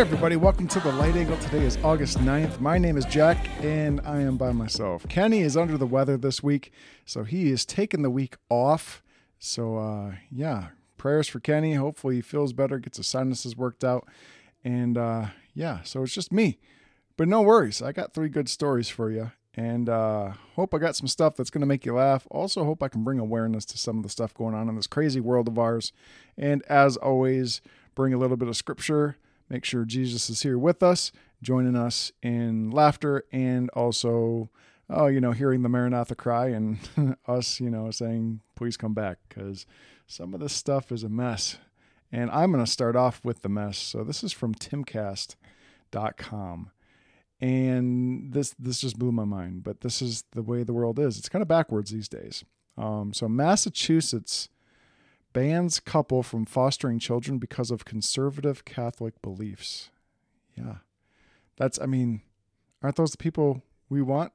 everybody, welcome to The Light Angle. Today is August 9th. My name is Jack, and I am by myself. Kenny is under the weather this week, so he is taking the week off. So, prayers for Kenny. Hopefully he feels better, gets his sinuses worked out. And, so it's just me. But no worries, I got 3 good stories for you. And hope I got some stuff that's going to make you laugh. Also hope I can bring awareness to some of the stuff going on in this crazy world of ours. And as always, bring a little bit of scripture. Make sure Jesus is here with us, joining us in laughter and also, hearing the Maranatha cry and us, saying, please come back, because some of this stuff is a mess. And I'm going to start off with the mess. So this is from timcast.com. And this just blew my mind, but this is the way the world is. It's kind of backwards these days. So Massachusetts bans couple from fostering children because of conservative Catholic beliefs. Yeah. Aren't those the people we want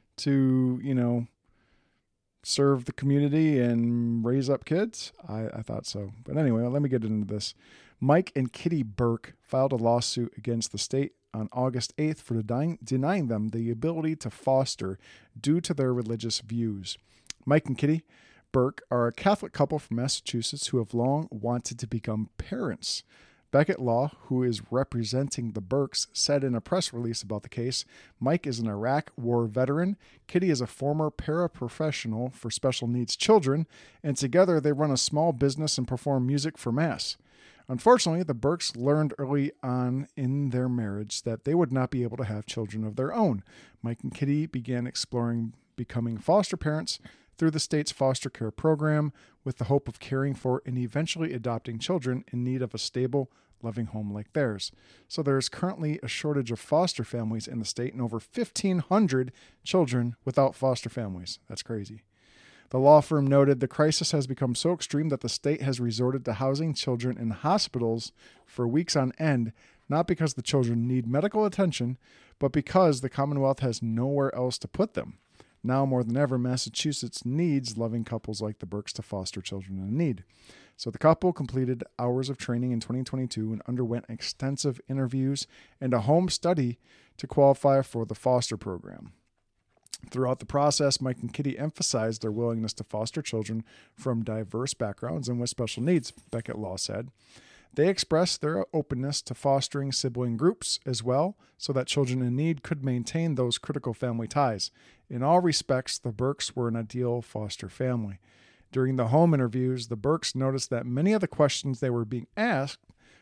to, serve the community and raise up kids? I thought so. But anyway, let me get into this. Mike and Kitty Burke filed a lawsuit against the state on August 8th for denying them the ability to foster due to their religious views. Mike and Kitty Burke are a Catholic couple from Massachusetts who have long wanted to become parents. Beckett Law, who is representing the Burkes, said in a press release about the case, Mike is an Iraq war veteran, Kitty is a former paraprofessional for special needs children, and together they run a small business and perform music for Mass. Unfortunately, the Burkes learned early on in their marriage that they would not be able to have children of their own. Mike and Kitty began exploring becoming foster parents through the state's foster care program with the hope of caring for and eventually adopting children in need of a stable, loving home like theirs. So there is currently a shortage of foster families in the state and over 1,500 children without foster families. That's crazy. The law firm noted the crisis has become so extreme that the state has resorted to housing children in hospitals for weeks on end, not because the children need medical attention, but because the Commonwealth has nowhere else to put them. Now more than ever, Massachusetts needs loving couples like the Burkes to foster children in need. So the couple completed hours of training in 2022 and underwent extensive interviews and a home study to qualify for the foster program. Throughout the process, Mike and Kitty emphasized their willingness to foster children from diverse backgrounds and with special needs, Beckett Law said. They expressed their openness to fostering sibling groups as well, so that children in need could maintain those critical family ties. In all respects, the Burkes were an ideal foster family. During the home interviews, the Burkes noticed that many of the questions they were being asked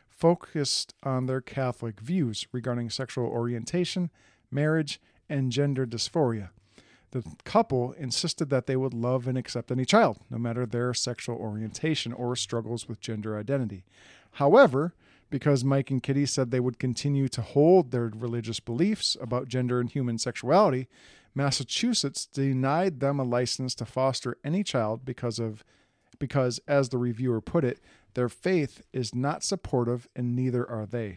focused on their Catholic views regarding sexual orientation, marriage, and gender dysphoria. The couple insisted that they would love and accept any child, no matter their sexual orientation or struggles with gender identity. However, because Mike and Kitty said they would continue to hold their religious beliefs about gender and human sexuality, Massachusetts denied them a license to foster any child because, as the reviewer put it, their faith is not supportive and neither are they.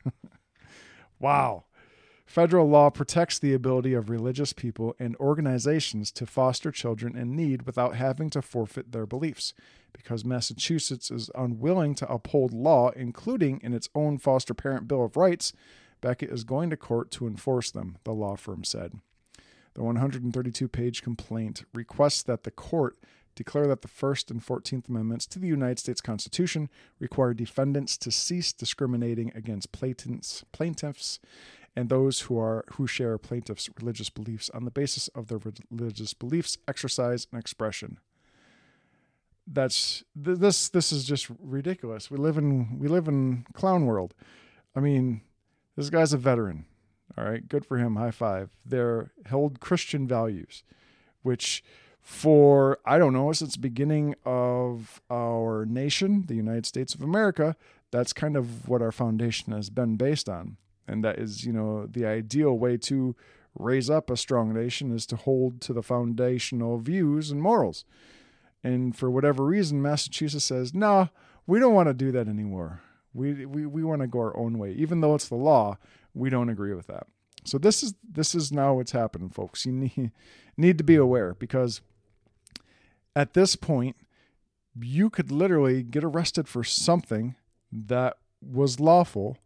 Wow. Federal law protects the ability of religious people and organizations to foster children in need without having to forfeit their beliefs. Because Massachusetts is unwilling to uphold law, including in its own foster parent Bill of Rights, Beckett is going to court to enforce them, the law firm said. The 132-page complaint requests that the court declare that the First and 14th Amendments to the United States Constitution require defendants to cease discriminating against plaintiffs and those who share plaintiffs' religious beliefs on the basis of their religious beliefs, exercise, and expression. This is just ridiculous. We live in clown world. I mean, this guy's a veteran. All right, good for him. High five. They're held Christian values, which since the beginning of our nation, the United States of America, that's kind of what our foundation has been based on. And that is, the ideal way to raise up a strong nation is to hold to the foundational views and morals. And for whatever reason, Massachusetts says, no, we don't want to do that anymore. We want to go our own way. Even though it's the law, we don't agree with that. So this is now what's happening, folks. You need to be aware, because at this point, you could literally get arrested for something that was lawful.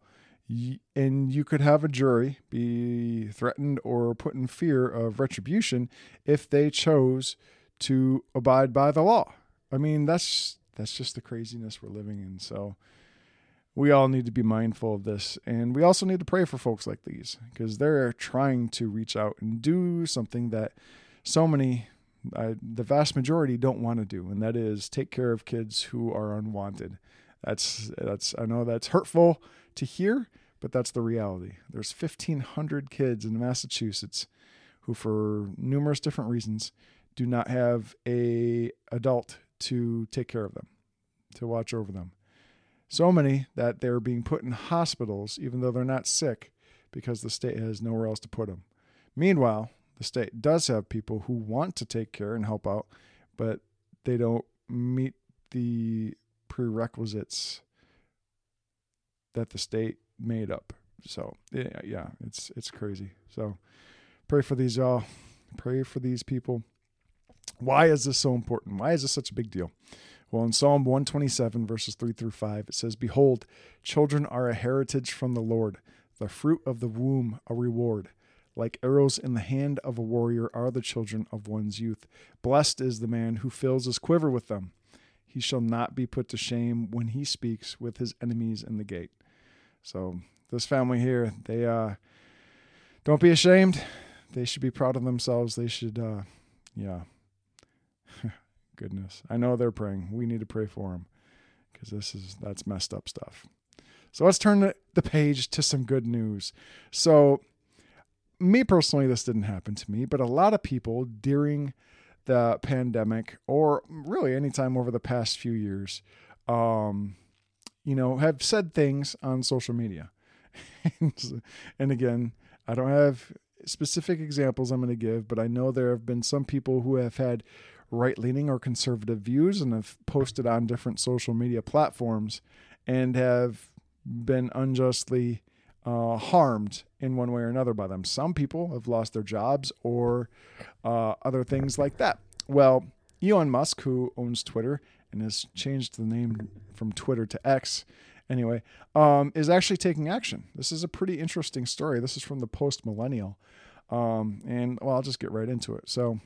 And you could have a jury be threatened or put in fear of retribution if they chose to abide by the law. I mean, that's just the craziness we're living in. So we all need to be mindful of this. And we also need to pray for folks like these, because they're trying to reach out and do something that so many, the vast majority, don't want to do. And that is take care of kids who are unwanted. That's I know that's hurtful to hear, but that's the reality. There's 1,500 kids in Massachusetts who, for numerous different reasons, do not have a adult to take care of them, to watch over them. So many that they're being put in hospitals, even though they're not sick, because the state has nowhere else to put them. Meanwhile, the state does have people who want to take care and help out, but they don't meet the prerequisites that the state made up. So yeah, it's crazy. So pray for these, y'all. Pray for these people. Why is this so important? Why is this such a big deal? Well, in Psalm 127, verses 3-5, it says, "Behold, children are a heritage from the Lord, the fruit of the womb a reward. Like arrows in the hand of a warrior are the children of one's youth. Blessed is the man who fills his quiver with them. He shall not be put to shame when he speaks with his enemies in the gate." So this family here, they don't be ashamed. They should be proud of themselves. They should, goodness. I know they're praying. We need to pray for them, because that's messed up stuff. So let's turn the page to some good news. So me personally, this didn't happen to me, but a lot of people during the pandemic, or really anytime over the past few years, have said things on social media. And again, I don't have specific examples I'm going to give, but I know there have been some people who have had right-leaning or conservative views and have posted on different social media platforms and have been unjustly harmed in one way or another by them. Some people have lost their jobs or other things like that. Well, Elon Musk, who owns Twitter and has changed the name from Twitter to X, anyway, is actually taking action. This is a pretty interesting story. This is from the Post Millennial. I'll just get right into it. So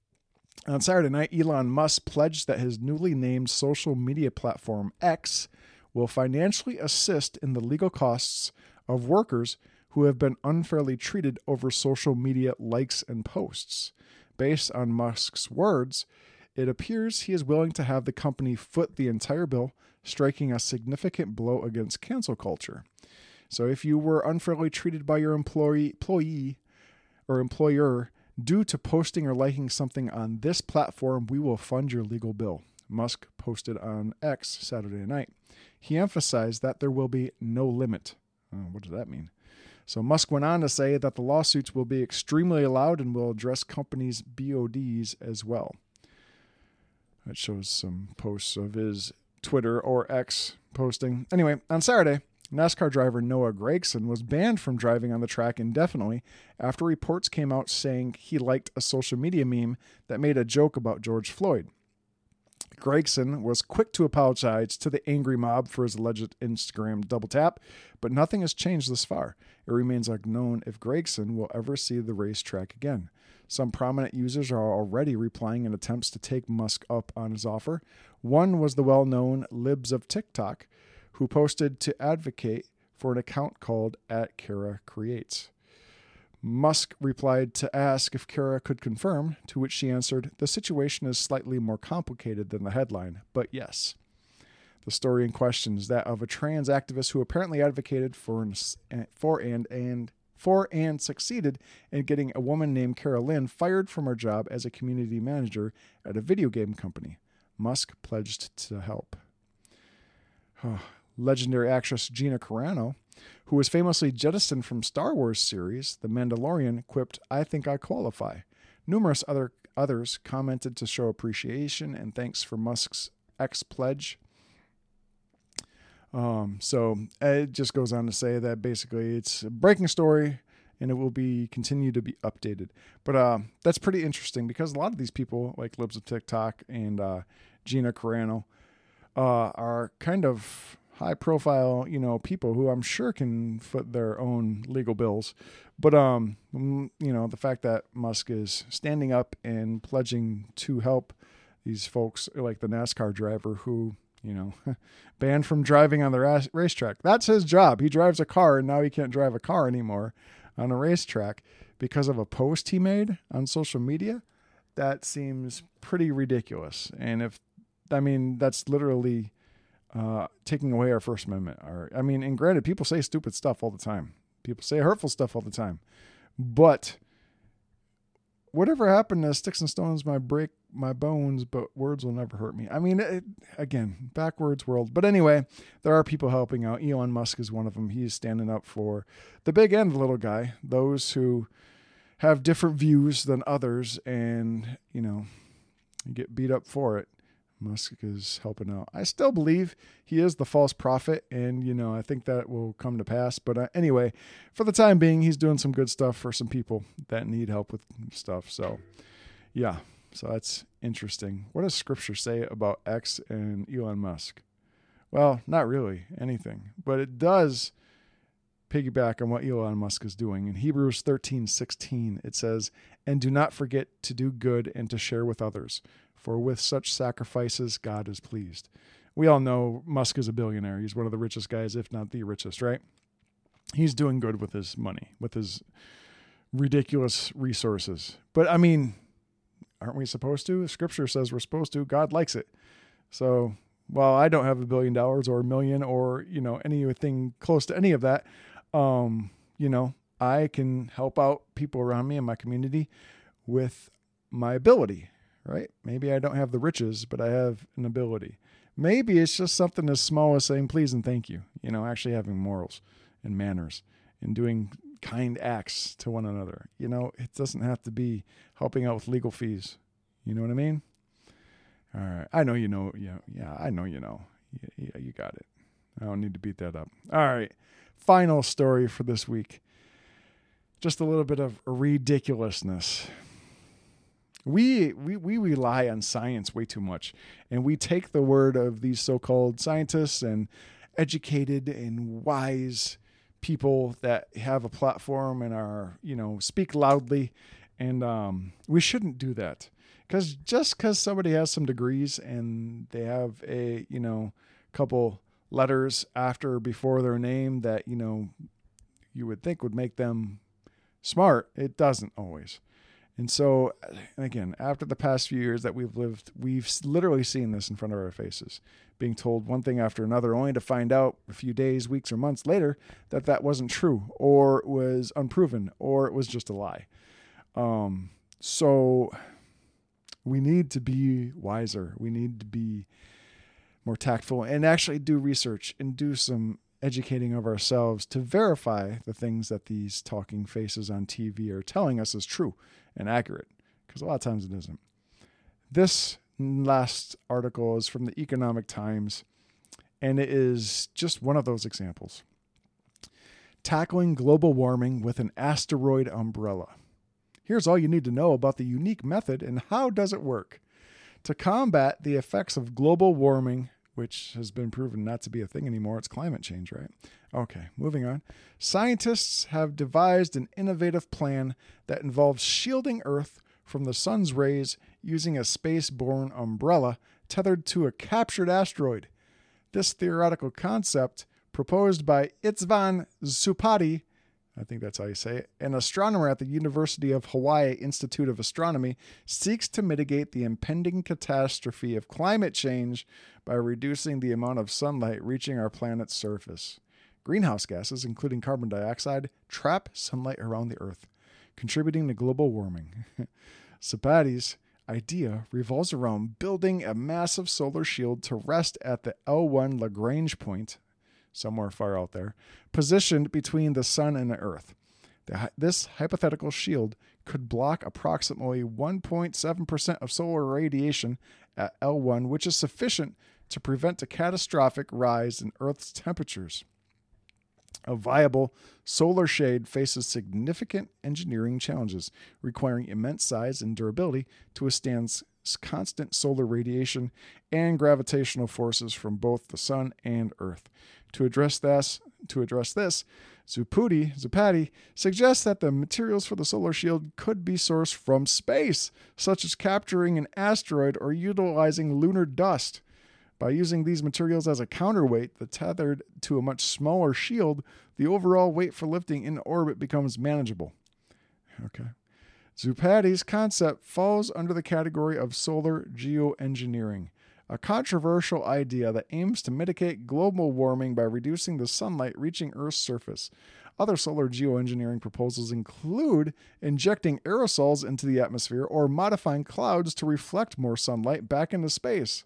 on Saturday night, Elon Musk pledged that his newly named social media platform, X, will financially assist in the legal costs of workers who have been unfairly treated over social media likes and posts. Based on Musk's words, it appears he is willing to have the company foot the entire bill, striking a significant blow against cancel culture. So if you were unfairly treated by your employee or employer due to posting or liking something on this platform, we will fund your legal bill, Musk posted on X Saturday night. He emphasized that there will be no limit. What does that mean? So Musk went on to say that the lawsuits will be extremely loud and will address companies' BODs as well. That shows some posts of his Twitter or X posting. Anyway, on Saturday, NASCAR driver Noah Gragson was banned from driving on the track indefinitely after reports came out saying he liked a social media meme that made a joke about George Floyd. Gragson was quick to apologize to the angry mob for his alleged Instagram double tap, but nothing has changed thus far. It remains unknown if Gragson will ever see the racetrack again. Some prominent users are already replying in attempts to take Musk up on his offer. One was the well-known Libs of TikTok, who posted to advocate for an account called @KaraCreates. Musk replied to ask if Kara could confirm, to which she answered, "The situation is slightly more complicated than the headline, but yes." The story in question is that of a trans activist who apparently advocated for and succeeded in getting a woman named Kara Lynn fired from her job as a community manager at a video game company. Musk pledged to help. Legendary actress Gina Carano, who was famously jettisoned from Star Wars series The Mandalorian, quipped, "I think I qualify." Numerous others commented to show appreciation and thanks for Musk's X pledge. So it just goes on to say that basically it's a breaking story and it will continue to be updated. But that's pretty interesting because a lot of these people, like Libs of TikTok and Gina Carano, are kind of high profile, people who I'm sure can foot their own legal bills. But, the fact that Musk is standing up and pledging to help these folks like the NASCAR driver who, banned from driving on the racetrack. That's his job. He drives a car and now he can't drive a car anymore on a racetrack because of a post he made on social media. That seems pretty ridiculous. And that's literally taking away our First Amendment. And granted, people say stupid stuff all the time. People say hurtful stuff all the time. But whatever happened to sticks and stones might break my bones, but words will never hurt me. Again, backwards world. But anyway, there are people helping out. Elon Musk is one of them. He's standing up for the big and the little guy, those who have different views than others and, get beat up for it. Musk is helping out. I still believe he is the false prophet, and, I think that will come to pass. But anyway, for the time being, he's doing some good stuff for some people that need help with stuff. So, yeah. So that's interesting. What does Scripture say about X and Elon Musk? Well, not really anything, but it does piggyback on what Elon Musk is doing. In Hebrews 13:16, it says, "And do not forget to do good and to share with others, for with such sacrifices God is pleased." We all know Musk is a billionaire. He's one of the richest guys, if not the richest, right? He's doing good with his money, with his ridiculous resources. But aren't we supposed to? Scripture says we're supposed to. God likes it. So, while I don't have $1 billion or $1 million or, anything close to any of that, I can help out people around me in my community with my ability, right? Maybe I don't have the riches, but I have an ability. Maybe it's just something as small as saying please and thank you, actually having morals and manners and doing kind acts to one another. It doesn't have to be helping out with legal fees. You know what I mean? All right. I know you know. Yeah, I know you know. Yeah, you got it. I don't need to beat that up. All right. Final story for this week. Just a little bit of ridiculousness. We rely on science way too much, and we take the word of these so-called scientists and educated and wise people that have a platform and are, speak loudly. And we shouldn't do that, because just because somebody has some degrees and they have a, couple letters after or before their name that, you would think would make them smart, it doesn't always. And so, again, after the past few years that we've lived, we've literally seen this in front of our faces, being told one thing after another, only to find out a few days, weeks, or months later that that wasn't true, or it was unproven, or it was just a lie. So we need to be wiser. We need to be more tactful and actually do research and do some educating of ourselves to verify the things that these talking faces on TV are telling us is true and accurate, because a lot of times it isn't. This last article is from the Economic Times, and it is just one of those examples. Tackling global warming with an asteroid umbrella. Here's all you need to know about the unique method and how does it work. To combat the effects of global warming, which has been proven not to be a thing anymore, it's climate change, right? Okay, moving on. Scientists have devised an innovative plan that involves shielding Earth from the sun's rays using a space-borne umbrella tethered to a captured asteroid. This theoretical concept, proposed by István Szupati, I think that's how you say it, an astronomer at the University of Hawaii Institute of Astronomy, seeks to mitigate the impending catastrophe of climate change by reducing the amount of sunlight reaching our planet's surface. Greenhouse gases, including carbon dioxide, trap sunlight around the Earth, contributing to global warming. Szupati's idea revolves around building a massive solar shield to rest at the L1 Lagrange point, somewhere far out there, positioned between the sun and the Earth. This hypothetical shield could block approximately 1.7% of solar radiation at L1, which is sufficient to prevent a catastrophic rise in Earth's temperatures. A viable solar shade faces significant engineering challenges, requiring immense size and durability to withstand constant solar radiation and gravitational forces from both the sun and Earth. To address this, Zupati suggests that the materials for the solar shield could be sourced from space, such as capturing an asteroid or utilizing lunar dust. By using these materials as a counterweight, tethered to a much smaller shield, the overall weight for lifting in orbit becomes manageable. Okay. Zupati's concept falls under the category of solar geoengineering, a controversial idea that aims to mitigate global warming by reducing the sunlight reaching Earth's surface. Other solar geoengineering proposals include injecting aerosols into the atmosphere or modifying clouds to reflect more sunlight back into space.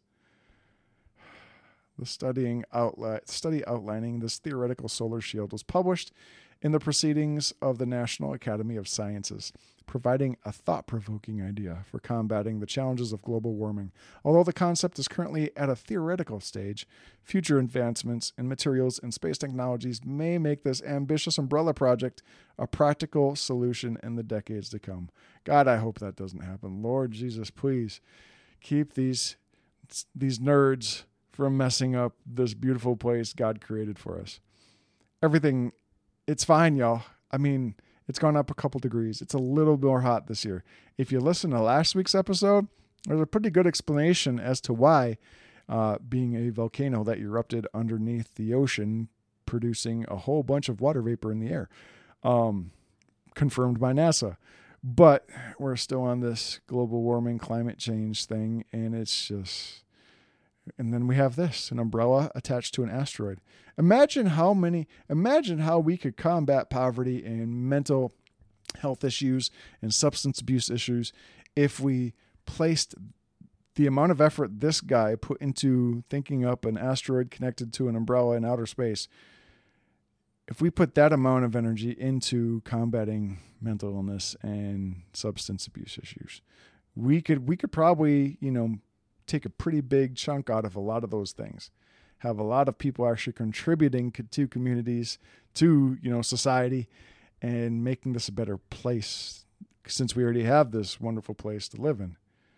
The study outlining this theoretical solar shield was published in the Proceedings of the National Academy of Sciences, providing a thought-provoking idea for combating the challenges of global warming. Although the concept is currently at a theoretical stage, future advancements in materials and space technologies may make this ambitious umbrella project a practical solution in the decades to come. God, I hope that doesn't happen. Lord Jesus, please keep these nerds from messing up this beautiful place God created for us. Everything, it's fine, y'all. I mean, it's gone up a couple degrees. It's a little more hot this year. If you listen to last week's episode, there's a pretty good explanation as to why being a volcano that erupted underneath the ocean, producing a whole bunch of water vapor in the air, confirmed by NASA. But we're still on this global warming, climate change thing, and it's just... And then we have this, an umbrella attached to an asteroid. Imagine how we could combat poverty and mental health issues and substance abuse issues if we placed the amount of effort this guy put into thinking up an asteroid connected to an umbrella in outer space. If we put that amount of energy into combating mental illness and substance abuse issues, we could probably, take a pretty big chunk out of a lot of those things. Have a lot of people actually contributing to communities, to, society, and making this a better place, since we already have this wonderful place to live in.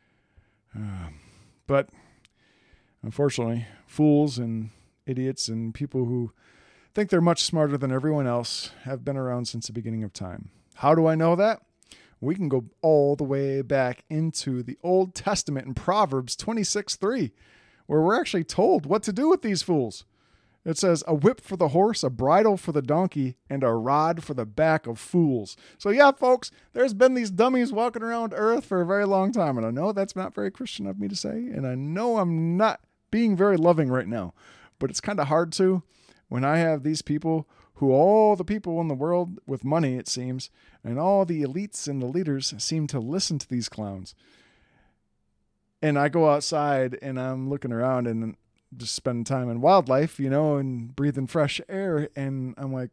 But unfortunately, fools and idiots and people who think they're much smarter than everyone else have been around since the beginning of time. How do I know that? We can go all the way back into the Old Testament in Proverbs 26:3, where we're actually told what to do with these fools. It says, a whip for the horse, a bridle for the donkey, and a rod for the back of fools. So yeah, folks, there's been these dummies walking around Earth for a very long time. And I know that's not very Christian of me to say. And I know I'm not being very loving right now. But it's kind of hard to when I have these people who all the people in the world with money, it seems, and all the elites and the leaders seem to listen to these clowns. And I go outside and I'm looking around and just spending time in wildlife, and breathing fresh air. And I'm like,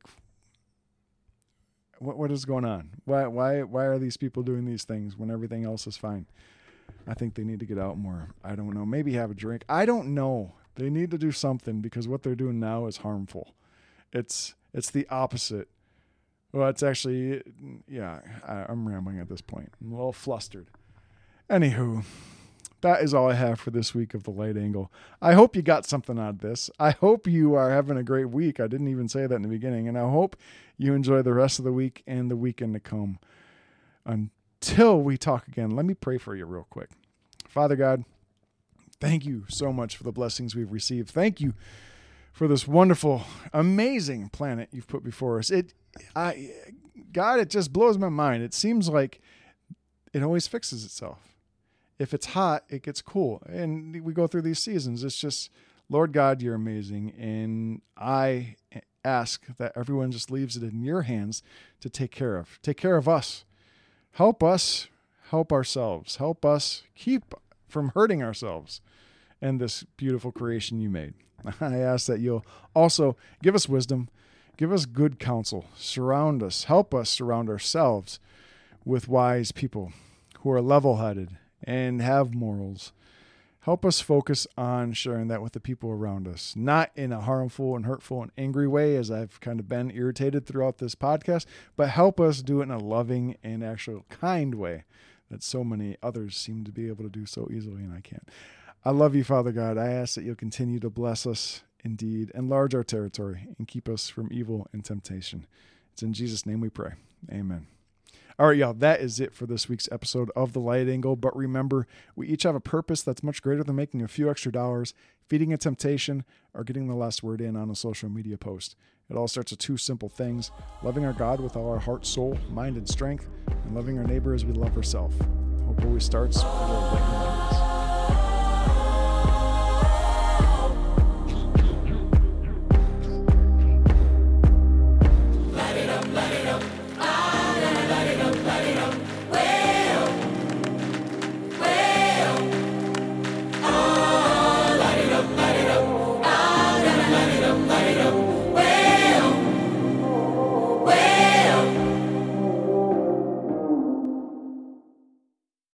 what is going on? Why are these people doing these things when everything else is fine? I think they need to get out more. I don't know. Maybe have a drink. I don't know. They need to do something because what they're doing now is harmful. It's the opposite. Well, it's actually, I'm rambling at this point. I'm a little flustered. Anywho, that is all I have for this week of The Light Angle. I hope you got something out of this. I hope you are having a great week. I didn't even say that in the beginning. And I hope you enjoy the rest of the week and the weekend to come. Until we talk again, let me pray for you real quick. Father God, thank you so much for the blessings we've received. Thank you for this wonderful, amazing planet you've put before us. God, it just blows my mind. It seems like it always fixes itself. If it's hot, it gets cool. And we go through these seasons. It's just, Lord God, you're amazing. And I ask that everyone just leaves it in your hands to take care of. Take care of us. Help us help ourselves. Help us keep from hurting ourselves and this beautiful creation you made. I ask that you'll also give us wisdom, give us good counsel, surround us, help us surround ourselves with wise people who are level-headed and have morals. Help us focus on sharing that with the people around us, not in a harmful and hurtful and angry way, as I've kind of been irritated throughout this podcast, but help us do it in a loving and actual kind way that so many others seem to be able to do so easily, and I can't. I love you, Father God. I ask that you'll continue to bless us indeed, enlarge our territory, and keep us from evil and temptation. It's in Jesus' name we pray. Amen. All right, y'all, that is it for this week's episode of The Light Angle. But remember, we each have a purpose that's much greater than making a few extra dollars, feeding a temptation, or getting the last word in on a social media post. It all starts with two simple things: loving our God with all our heart, soul, mind, and strength, and loving our neighbor as we love ourselves. Hope always starts with our light and